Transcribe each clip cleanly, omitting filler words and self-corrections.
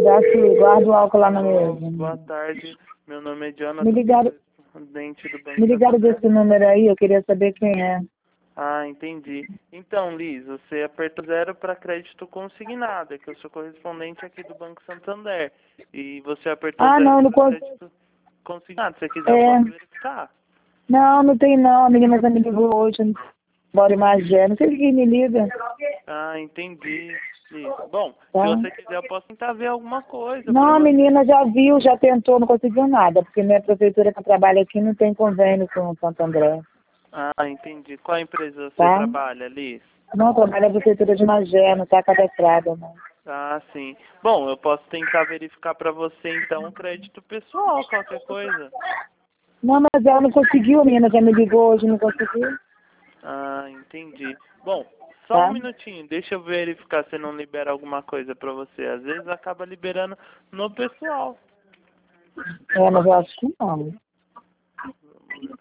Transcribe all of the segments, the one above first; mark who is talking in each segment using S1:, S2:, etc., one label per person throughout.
S1: guarda o álcool lá na mesa.
S2: Boa tarde, meu nome é Jonathan,
S1: Me ligaram,
S2: dente do Banco
S1: me ligaram
S2: Santander.
S1: desse número aí, eu queria saber quem é.
S2: Ah, entendi. Então, Liz, você apertou 0 para crédito consignado, é que eu sou correspondente aqui do Banco Santander. E você apertou
S1: Ah,
S2: 0
S1: não, não
S2: para
S1: consigo.
S2: crédito consignado. Se você quiser, eu posso verificar.
S1: Não, não tem não. A menina já me ligou hoje, bora em Magé. Não sei quem me liga.
S2: Ah, entendi, Liz. Bom, se
S1: Tá?
S2: você quiser, eu posso tentar ver alguma coisa para
S1: Não, a
S2: você.
S1: menina já viu, já tentou, não conseguiu nada, porque minha prefeitura que eu trabalho aqui não tem convênio com o Santo André.
S2: Ah, entendi. Qual empresa você
S1: Tá?
S2: trabalha, Liz?
S1: Não, trabalho na prefeitura de Magé, não está cadastrada, não.
S2: Ah, sim. Bom, eu posso tentar verificar para você, então, o crédito pessoal, qualquer coisa.
S1: Não, mas ela não conseguiu, a menina já me ligou hoje, não conseguiu.
S2: Ah, entendi. Bom, só um
S1: Tá?
S2: minutinho, deixa eu verificar se não libera alguma coisa pra você. Às vezes acaba liberando no pessoal.
S1: É, mas eu acho que não.
S2: Vamos ver.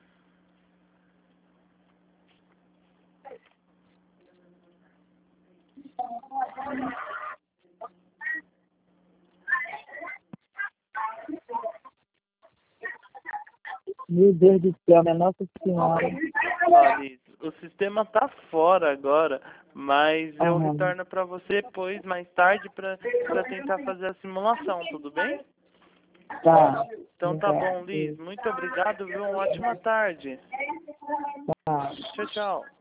S1: Meu Deus do céu, minha Nossa Senhora.
S2: Ó, Liz, o sistema tá fora agora, mas eu
S1: Aham.
S2: retorno pra você depois, mais tarde, pra tentar fazer a simulação, tudo bem?
S1: Tá.
S2: Então tá bom, Liz. Muito obrigado, viu? Uma ótima tarde.
S1: Tá.
S2: Tchau, tchau.